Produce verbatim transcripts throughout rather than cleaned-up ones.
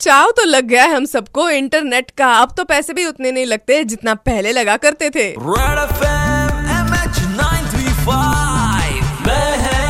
चाव तो लग गया है हम सबको इंटरनेट का। अब तो पैसे भी उतने नहीं लगते जितना पहले लगा करते थे। Red FM MH nine three five में है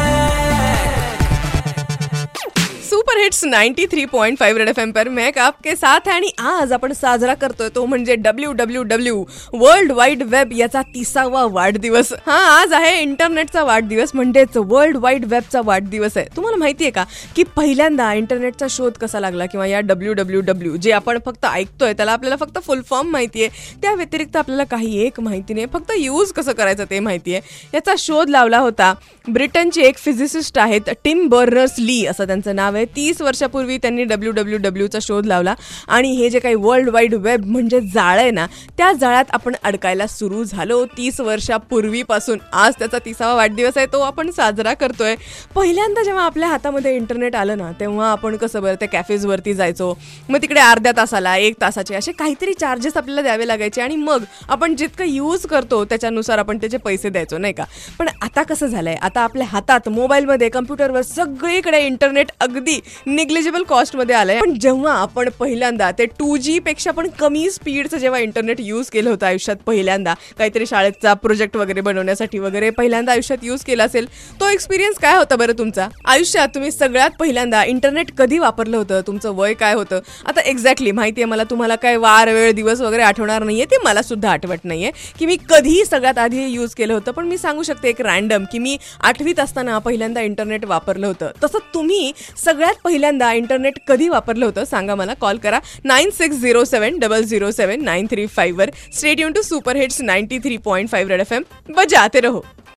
super hits ninety three point five Red FM पर मैं आपके साथ आहे आणि आज आपण साजरा करतोय तो म्हणजे W W W world wide web याचा तिसावा वाढदिवस। हा आज आहे इंटरनेटचा वाढदिवस म्हणजेच वर्ल्ड वाईड वेबचा वाढदिवस आहे। तुम्हाला माहिती आहे का की पहिल्यांदा इंटरनेटचा शोध कसा लागला किंवा या डब्ल्यू डब्ल्यू डब्ल्यू जे आपण फक्त ऐकतोय त्याला आपल्याला फक्त फुल फॉर्म माहिती आहे, त्या व्यतिरिक्त आपल्याला काही एक माहिती नाही, फक्त यूज कसं करायचं ते माहिती आहे। याचा शोध लावला होता ब्रिटनचे एक फिजिसिस्ट आहेत टिम बर्नर्स ली असं त्यांचं नाव आहे। तीस वर्षापूर्वी त्यांनी डब्ल्यू डब्ल्यू डब्ल्यूचा शोध लावला आणि हे जे काही वर्ल्ड वाईड वेब म्हणजे जाळ आहे ना त्या जाळ्यात आपण अडकायला सुरू झालो तीस वर्षापूर्वीपासून। आज त्याचा तिसावा वाढदिवस आहे, तो आपण साजरा करतोय। पहिल्यांदा जेव्हा आपल्या हातामध्ये इंटरनेट आलं ना तेव्हा आपण कसं बरं त्या कॅफेजवरती जायचो, मग तिकडे अर्ध्या तासाला एक तासाचे असे काहीतरी चार्जेस आपल्याला द्यावे लागायचे आणि मग आपण जितकं यूज करतो त्याच्यानुसार आपण त्याचे पैसे द्यायचो नाही का। पण आता कसं झालंय, आता आपल्या हातात मोबाईलमध्ये कम्प्युटरवर सगळीकडे इंटरनेट अगदी निग्लिजिबल कॉस्टमध्ये आलंय। पण जेव्हा आपण पहिल्यांदा ते टू जी पेक्षा पण कमी स्पीडचं जेव्हा इंटरनेट यूज केलं होतं आयुष्यात पहिल्यांदा काहीतरी शाळेचा प्रोजेक्ट वगैरे बनवण्यासाठी वगैरे पहिल्यांदा आयुष्यात यूज केला असेल, तो एक्सपिरियन्स काय होता बरं तुमचा? आयुष्यात तुम्ही सगळ्यात पहिल्यांदा इंटरनेट कधी वापरलं होतं, तुमचं वय काय होतं? आता एक्झॅक्टली माहिती आहे मला, तुम्हाला काय वार वेळ दिवस वगैरे आठवणार नाहीये, ते मला सुद्धा आठवत नाहीये की मी कधी सगळ्यात आधी यूज केलं होतं। पण मी सांगू शकते एक रँडम की मी आठवीत असताना पहिल्यांदा इंटरनेट वापरलं होतं। तसं तुम्ही सगळ्यात पहिल्यांदा इंटरनेट कधी वापरलं होतं सांगा मला, कॉल करा nine six zero seven double zero seven nine three five वर। Stay tune to super hits ninety three point five Red FM, बजाते रहो।